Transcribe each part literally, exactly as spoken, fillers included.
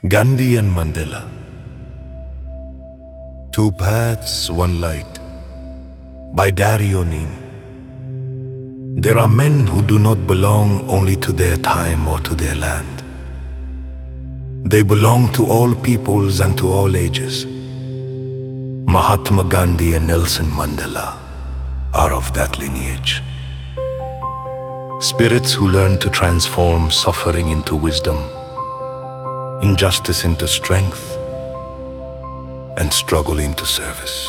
Gandhi and Mandela. Two paths, one light. By Dario Nin. There are men who do not belong only to their time or to their land. They belong to all peoples and to all ages. Mahatma Gandhi and Nelson Mandela are of that lineage. Spirits who learn to transform suffering into wisdom, injustice into strength, and struggle into service.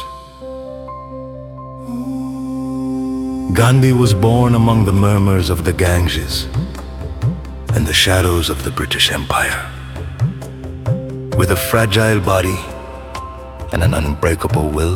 Gandhi was born among the murmurs of the Ganges and the shadows of the British Empire. With a fragile body and an unbreakable will,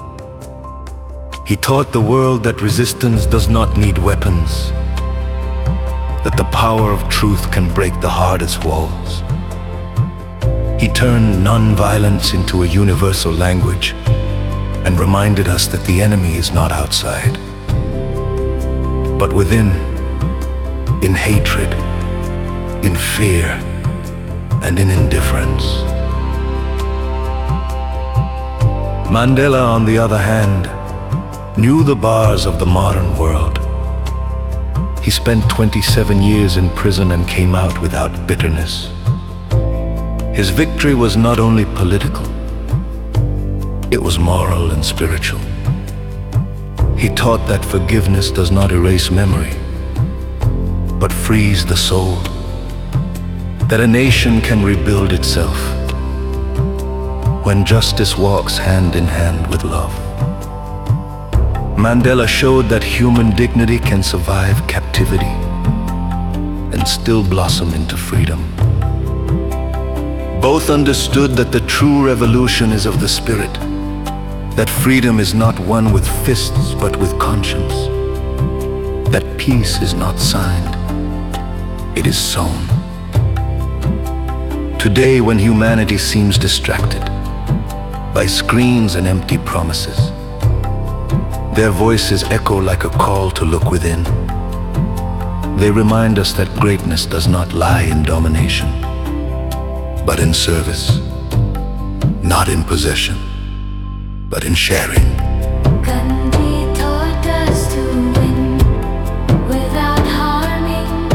he taught the world that resistance does not need weapons, that the power of truth can break the hardest walls. He turned non-violence into a universal language and reminded us that the enemy is not outside, but within, in hatred, in fear, and in indifference. Mandela, on the other hand, knew the bars of the modern world. He spent twenty-seven years in prison and came out without bitterness. His victory was not only political, it was moral and spiritual. He taught that forgiveness does not erase memory, but frees the soul, that a nation can rebuild itself when justice walks hand in hand with love. Mandela showed that human dignity can survive captivity and still blossom into freedom. Both understood that the true revolution is of the spirit, that freedom is not won with fists but with conscience, that peace is not signed, it is sown. Today, when humanity seems distracted by screens and empty promises, their voices echo like a call to look within. They remind us that greatness does not lie in domination, but in service, not in possession, but in sharing. Gandhi taught us to win without harming.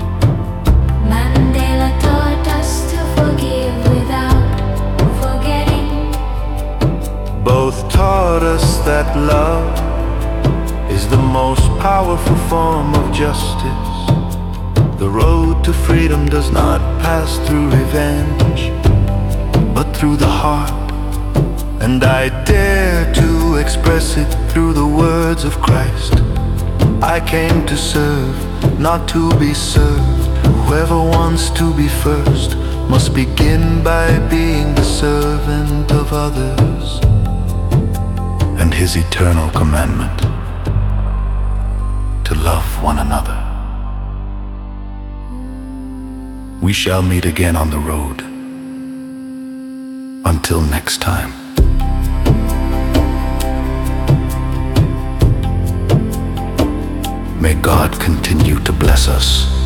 Mandela taught us to forgive without forgetting. Both taught us that love is the most powerful form of justice. The road to freedom does not pass through revenge, but through the heart. And I dare to express it through the words of Christ. I came to serve, not to be served. Whoever wants to be first must begin by being the servant of others. And his eternal commandment, to love one another. We shall meet again on the road. Until next time. May God continue to bless us.